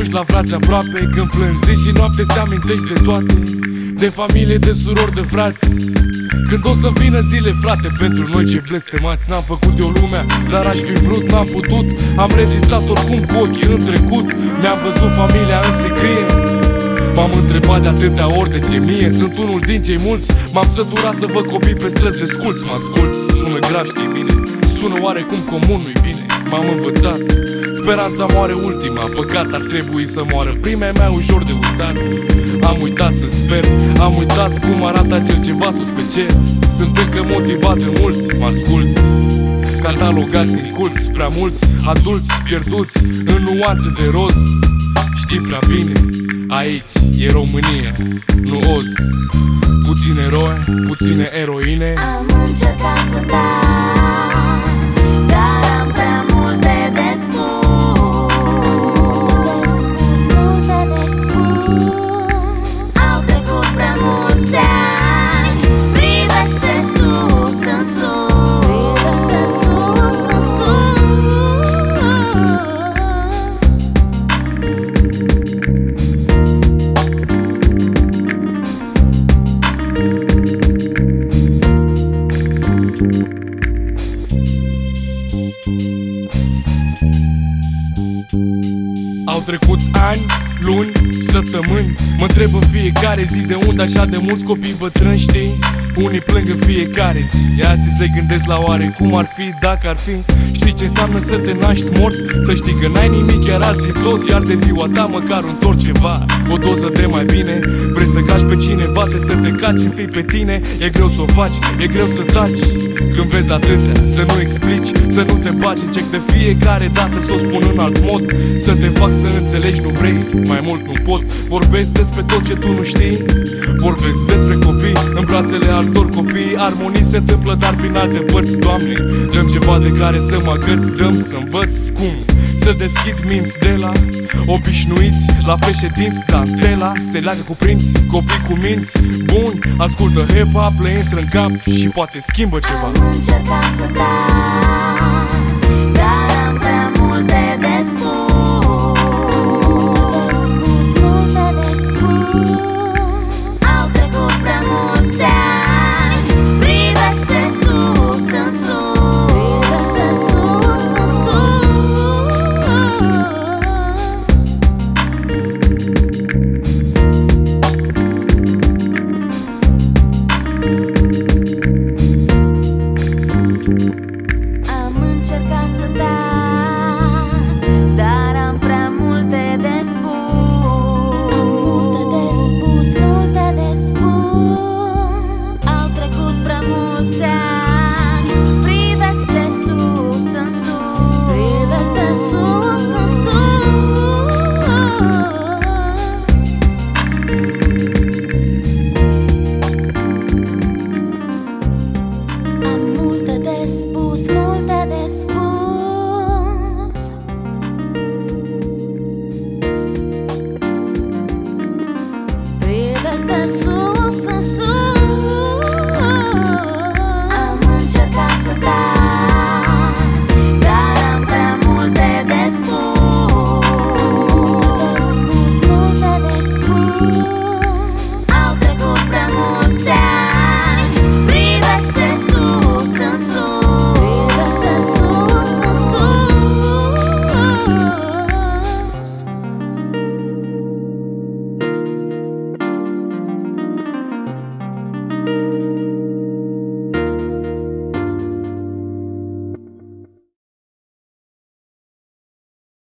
ești la frați aproape, când plângi zi și noapte ți amintești de toate, de familie, de surori, de frați. Când o să vină zile, frate, pentru noi ce blestemați. N-am făcut eu lumea, dar aș fi vrut, n-am putut. Am rezistat oricum cu ochii în trecut. Mi-am văzut familia în sicrie. M-am întrebat de atâtea ori de ce mie. Sunt unul din cei mulți. M-am săturat să văd copii pe străzi desculți. Mă ascult, sună grav, știi bine. Sună oarecum comun, nu-i bine. M-am învățat, speranța moare ultima. Păcat ar trebui să moară prima, e mai ușor de uitat. Am uitat să sper, am uitat cum arată acel ceva sus pe cer. Sunt încă motivat de mulți, mă asculți, catalogați în culți, prea mulți adulți pierduți în nuanțe de roz. Știi prea bine, aici e România, nu Oz. Puține eroi, puține eroine. Am încercat să dau, dar am prea multe de spus. Multe de spus. Au trecut prea mulți ani. Privește sus, în sus. Privește sus, în sus. Au trecut ani, luni, săptămâni. Mă întreb în fiecare zi de unde așa de mulți copii bătrâni, știi? Unii plâng în fiecare zi, alții se gândesc la oare cum ar fi dacă ar fi. Știi ce înseamnă să te naști mort? Să știi că n-ai nimic, iar alții tot. Iar de ziua ta măcar un tort ceva, o doză de mai bine. Vrei să caci pe cineva, trebuie să te caci întâi pe tine. E greu să o faci, e greu să taci când vezi atâtea, să nu explici, să nu te bagi. Încerc de fiecare dată să o spun în alt mod, să te fac să înțelegi, nu vrei, mai mult nu pot. Vorbesc despre tot ce tu nu știi, vorbesc despre copii în brațele altor copii. Armonii se întâmplă, dar prin alte părți, Doamne. Dăm ceva de care să mă agăț, dăm să învăț cum să deschid minți de la obișnuiți la președinți. Dantela se leagă cu prinți, copii cu minți buni. Ascultă hip-hop, le intră în cap și poate schimbă ceva. Am încercat să dau, dar am prea multe de spus.